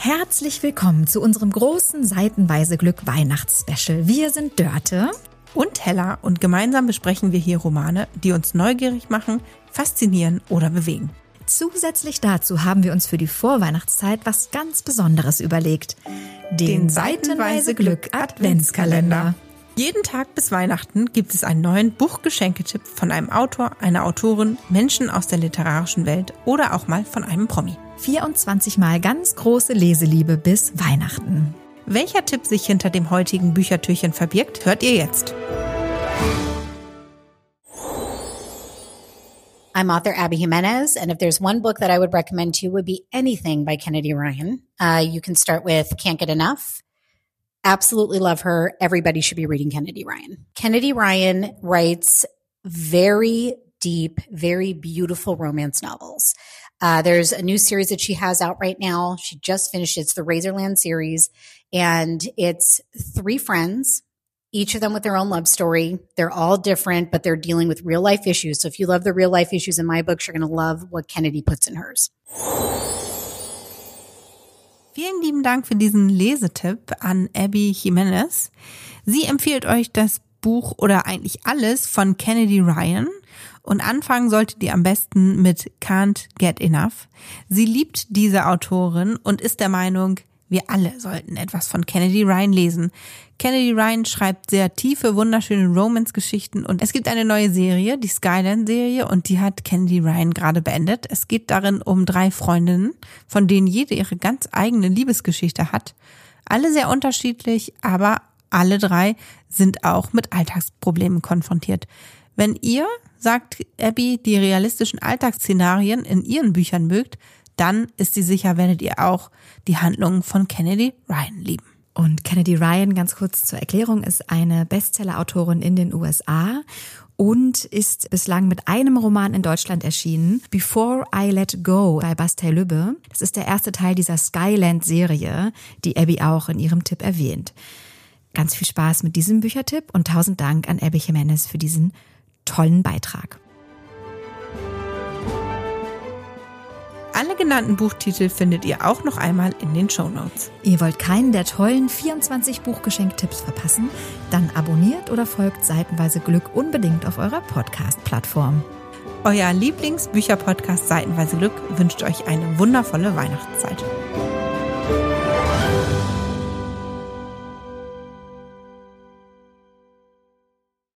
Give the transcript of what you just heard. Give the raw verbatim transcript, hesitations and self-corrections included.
Herzlich willkommen zu unserem großen Seitenweise Glück Weihnachtsspecial. Wir sind Dörte und Hella und gemeinsam besprechen wir hier Romane, die uns neugierig machen, faszinieren oder bewegen. Zusätzlich dazu haben wir uns für die Vorweihnachtszeit was ganz Besonderes überlegt. Den, Den Seitenweise Glück Adventskalender. Jeden Tag bis Weihnachten gibt es einen neuen Buchgeschenketipp von einem Autor, einer Autorin, Menschen aus der literarischen Welt oder auch mal von einem Promi. vierundzwanzig Mal ganz große Leseliebe bis Weihnachten. Welcher Tipp sich hinter dem heutigen Büchertürchen verbirgt, hört ihr jetzt. I'm author Abby Jimenez, and if there's one book that I would recommend to you, it would be anything by Kennedy Ryan. Uh, you can start with Can't Get Enough. Absolutely love her. Everybody should be reading Kennedy Ryan. Kennedy Ryan writes very deep, very beautiful romance novels. Uh, there's a new series that she has out right now. She just finished. It's the Razorland series, and it's three friends, each of them with their own love story. They're all different, but they're dealing with real life issues. So if you love the real life issues in my books, you're going to love what Kennedy puts in hers. Vielen lieben Dank für diesen Lesetipp an Abby Jimenez. Sie empfiehlt euch das Buch oder eigentlich alles von Kennedy Ryan. Und anfangen solltet ihr am besten mit Can't Get Enough. Sie liebt diese Autorin und ist der Meinung, wir alle sollten etwas von Kennedy Ryan lesen. Kennedy Ryan schreibt sehr tiefe, wunderschöne Romance-Geschichten und es gibt eine neue Serie, die Skyland-Serie, und die hat Kennedy Ryan gerade beendet. Es geht darin um drei Freundinnen, von denen jede ihre ganz eigene Liebesgeschichte hat. Alle sehr unterschiedlich, aber alle drei sind auch mit Alltagsproblemen konfrontiert. Wenn ihr, sagt Abby, die realistischen Alltagsszenarien in ihren Büchern mögt, dann ist sie sicher, werdet ihr auch die Handlungen von Kennedy Ryan lieben. Und Kennedy Ryan, ganz kurz zur Erklärung, ist eine Bestseller-Autorin in den U S A und ist bislang mit einem Roman in Deutschland erschienen, Before I Let Go bei Bastei-Lübbe. Das ist der erste Teil dieser Skyland-Serie, die Abby auch in ihrem Tipp erwähnt. Ganz viel Spaß mit diesem Büchertipp und tausend Dank an Abby Jimenez für diesen tollen Beitrag. Alle genannten Buchtitel findet ihr auch noch einmal in den Shownotes. Ihr wollt keinen der tollen vierundzwanzig Buchgeschenktipps verpassen? Dann abonniert oder folgt Seitenweise Glück unbedingt auf eurer Podcast-Plattform. Euer Lieblingsbücher-Podcast Seitenweise Glück wünscht euch eine wundervolle Weihnachtszeit.